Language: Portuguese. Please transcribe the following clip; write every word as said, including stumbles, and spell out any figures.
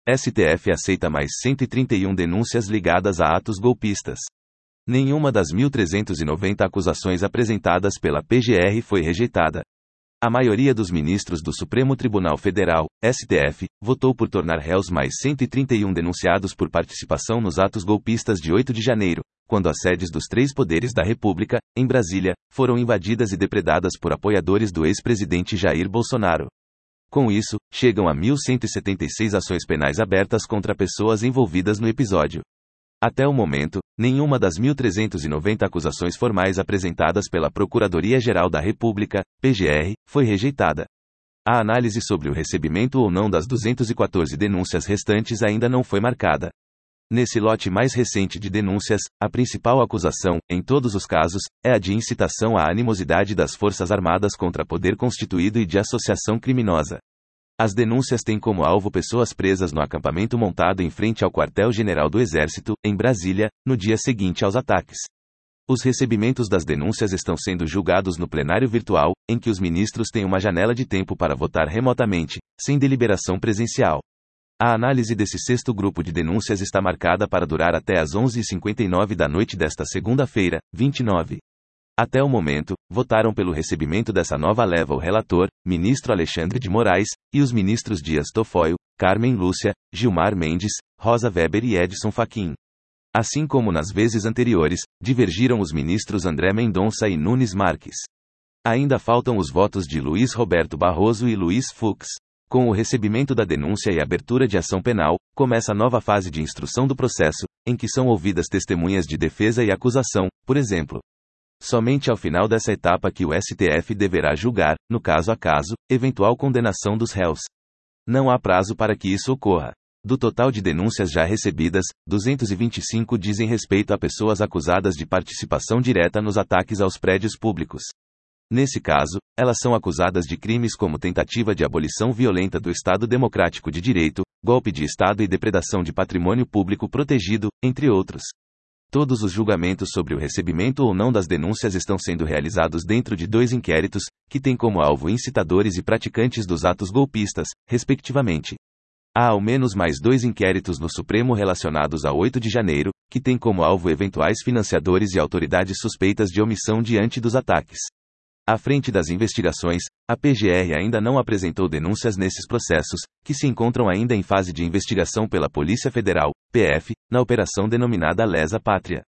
S T F aceita mais cento e trinta e um denúncias ligadas a atos golpistas. Nenhuma das mil trezentas e noventa acusações apresentadas pela P G R foi rejeitada. A maioria dos ministros do Supremo Tribunal Federal, S T F, votou por tornar réus mais cento e trinta e um denunciados por participação nos atos golpistas de oito de janeiro, quando as sedes dos três poderes da República, em Brasília, foram invadidas e depredadas por apoiadores do ex-presidente Jair Bolsonaro. Com isso, chegam a mil cento e setenta e seis ações penais abertas contra pessoas envolvidas no episódio. Até o momento, nenhuma das mil trezentas e noventa acusações formais apresentadas pela Procuradoria-Geral da República, P G R, foi rejeitada. A análise sobre o recebimento ou não das duzentas e quatorze denúncias restantes ainda não foi marcada. Nesse lote mais recente de denúncias, a principal acusação, em todos os casos, é a de incitação à animosidade das Forças Armadas contra poder constituído e de associação criminosa. As denúncias têm como alvo pessoas presas no acampamento montado em frente ao quartel-general do Exército, em Brasília, no dia seguinte aos ataques. Os recebimentos das denúncias estão sendo julgados no plenário virtual, em que os ministros têm uma janela de tempo para votar remotamente, sem deliberação presencial. A análise desse sexto grupo de denúncias está marcada para durar até às onze e cinquenta e nove da noite desta segunda-feira, vinte e nove. Até o momento, votaram pelo recebimento dessa nova leva o relator, ministro Alexandre de Moraes, e os ministros Dias Toffoli, Carmen Lúcia, Gilmar Mendes, Rosa Weber e Edson Fachin. Assim como nas vezes anteriores, divergiram os ministros André Mendonça e Nunes Marques. Ainda faltam os votos de Luiz Roberto Barroso e Luiz Fux. Com o recebimento da denúncia e abertura de ação penal, começa a nova fase de instrução do processo, em que são ouvidas testemunhas de defesa e acusação, por exemplo. Somente ao final dessa etapa que o S T F deverá julgar, no caso a caso, eventual condenação dos réus. Não há prazo para que isso ocorra. Do total de denúncias já recebidas, duzentas e vinte e cinco dizem respeito a pessoas acusadas de participação direta nos ataques aos prédios públicos. Nesse caso, elas são acusadas de crimes como tentativa de abolição violenta do Estado Democrático de Direito, golpe de Estado e depredação de patrimônio público protegido, entre outros. Todos os julgamentos sobre o recebimento ou não das denúncias estão sendo realizados dentro de dois inquéritos, que têm como alvo incitadores e praticantes dos atos golpistas, respectivamente. Há ao menos mais dois inquéritos no Supremo relacionados a oito de janeiro, que têm como alvo eventuais financiadores e autoridades suspeitas de omissão diante dos ataques. À frente das investigações, a P G R ainda não apresentou denúncias nesses processos, que se encontram ainda em fase de investigação pela Polícia Federal, P F, na operação denominada Lesa Pátria.